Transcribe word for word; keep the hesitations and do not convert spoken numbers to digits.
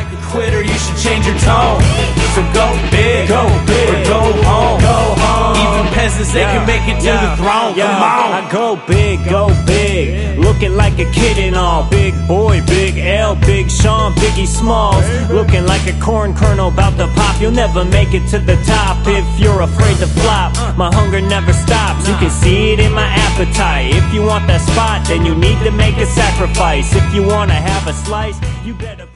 like a quitter, you should change your tone. So go big, go big, or go home. Go home. Even peasants, they yeah. can make it to yeah. the throne. Yeah. Come on. I go big, go big, looking like a kid and all. Big boy, Big L, Big Sean, Biggie Smalls, looking like a corn kernel about to pop. You'll never make it to the top if you're afraid to flop. My hunger never stops, you can see it in my appetite. If you want that spot, then you need to make a sacrifice. If you wanna have a slice, you better